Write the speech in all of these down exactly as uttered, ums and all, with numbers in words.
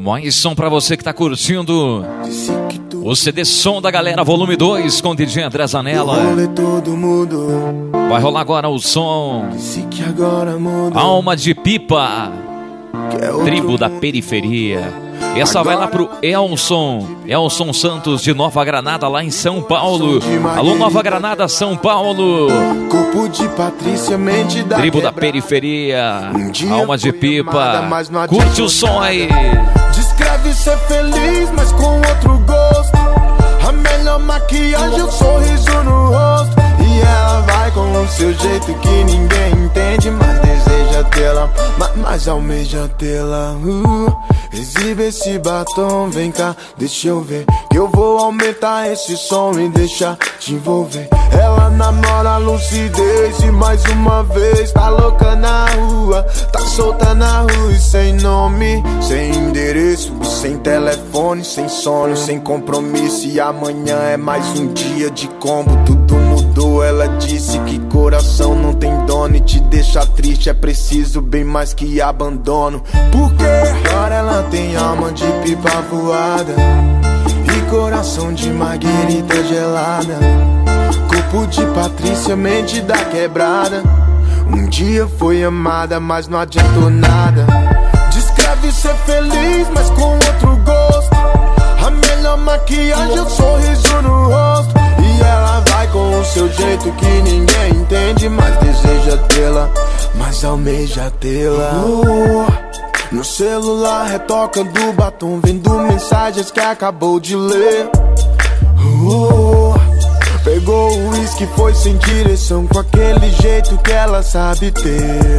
Mais som pra você que tá curtindo o C D Som da Galera Volume dois com D J André Zanella. Vai rolar agora o som Alma de Pipa, Tribo da Periferia. Essa vai lá pro Elson Elson Santos de Nova Granada, lá em São Paulo. Alô, Nova Granada, São Paulo. Corpo de Patrícia, mente da Tribo da Periferia, Alma de Pipa. Curte o som aí. Descreve ser feliz, mas com outro gosto. A melhor maquiagem é o sorriso no rosto. E ela vai com o seu jeito que ninguém entende, mas deseja tê-la, mas, mas almeja tê-la. uh, Exibe esse batom, vem cá, deixa eu ver, que eu vou aumentar esse som e deixar te envolver. Ela namora a lucidez e mais uma vez tá louca na rua, tá solta na rua e sem nome, sem endereço, sem telefone, sem sono, sem compromisso. E amanhã é mais um dia de combo, tudo mudou. Ela disse que coração não tem dono e te deixa triste é preciso bem mais que abandono. Porque agora ela tem alma de pipa voada e coração de marguerita gelada. Corpo de Patrícia, mente da quebrada. Um dia foi amada, mas não adiantou nada. Descreve ser feliz, mas com outro gosto. A melhor maquiagem é o sorriso no rosto. E ela vai com o seu jeito que ninguém entende, mas deseja tê-la, mas almeja tê-la. uh, No celular retoca do batom, vendo mensagens que acabou de ler. uh, Pegou o uísque, foi sem direção, com aquele jeito que ela sabe ter.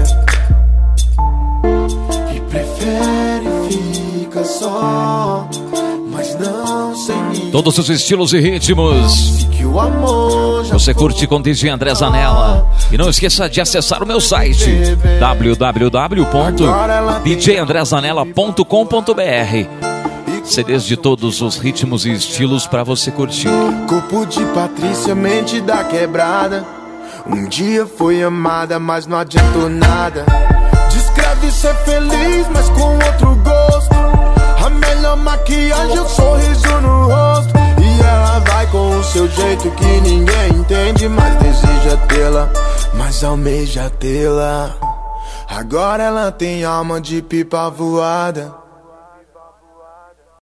E prefere ficar só, mas não sem ninguém. Todos os estilos e ritmos você curte com D J André Zanella. E não esqueça de acessar o meu site w w w ponto d j andré zanella ponto com ponto b r. C Ds de todos os ritmos e estilos pra você curtir. Corpo de Patrícia, mente da quebrada. Um dia foi amada, mas não adiantou nada. Descreve ser feliz, mas com outro gosto. A melhor maquiagem é o sorriso no rosto. E ela vai com o seu jeito que ninguém entende, mas deseja tê-la, mas almeja tê-la. Agora ela tem alma de pipa voada